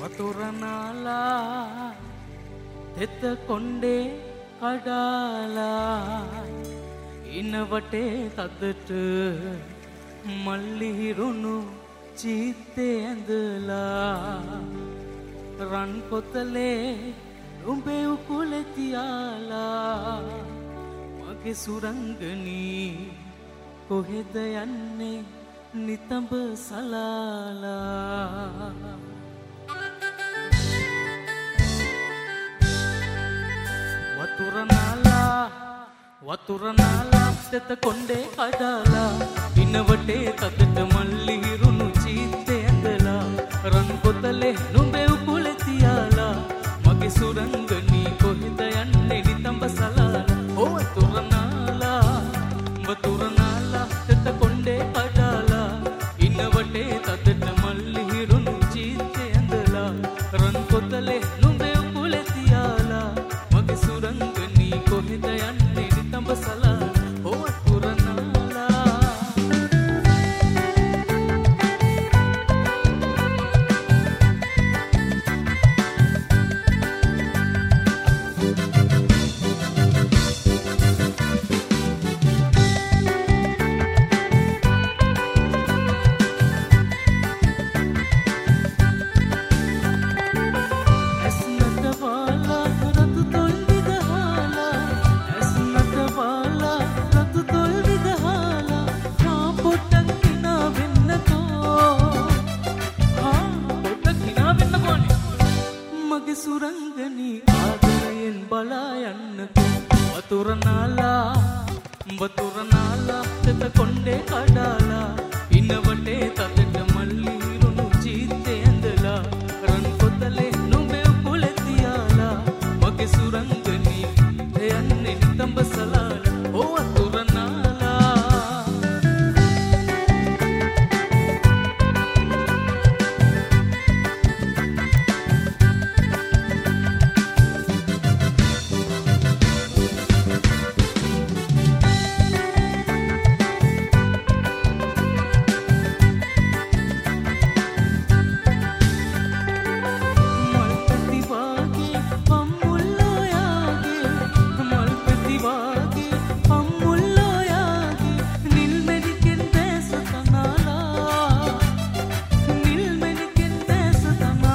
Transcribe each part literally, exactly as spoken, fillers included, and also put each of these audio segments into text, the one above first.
වතුරනාලා තෙත කොණ්ඩේ කඩාලා ඉන වටේ තදට මල්ලි හිරුණු චීත්තේ ඇඳලා රන් කොතලේ උඹේ උකුලේ තියාලා මගේ සුරංගනී කොහෙද යන්නේ නිතඹ සලාලා වතුරනාලා වතුරනාලා තෙත කොණ්ඩේ කඩාලා ඉන වටේ තදට මල්ලි හිරුණු චීත්තේ ඇඳලා රන් කොතලේ නුඹේ උකුලේ තියාලා මගේ සුරංගනී කොහෙද යන්නේ නිතඹ සලාලා ඕ වතුරනාලා වතුරනාලා තෙත කොණ්ඩේ කඩාලා ඉන වටේ තදට මල්ලි හිරුණු චීත්තේ ඇඳලා රන් කොතලේ නුඹේ උකුලේ තියාලා මගේ සුරංගනී කොහෙද යන්නේ නිතඹ සලාලා ඕ වතුරනාලා සුරංගනී ආදරයෙන් බලා යන්නකෝ වතුරනාලා වතුරනාලා තෙත කොණ්ඩේ කඩාලා ඉන වටේ තදට මල්ලි හිරුණු චීත්තේ ඇඳලා රන් කොතලේ නුඹේ උකුලේ තියාලා මගේ සුරංගනී යන්නේ නිතඹ සලාලා ඕ වතුරනාලා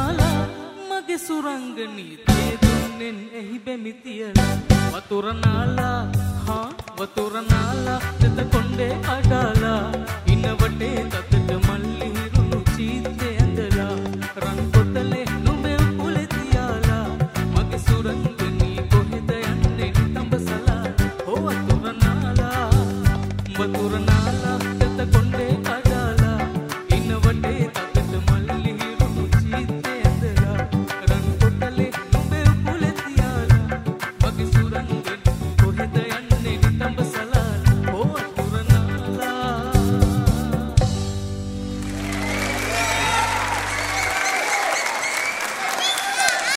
සුරංගනී තේ දුන්නෙන් එහි බැමි තියලා වතුරනාලා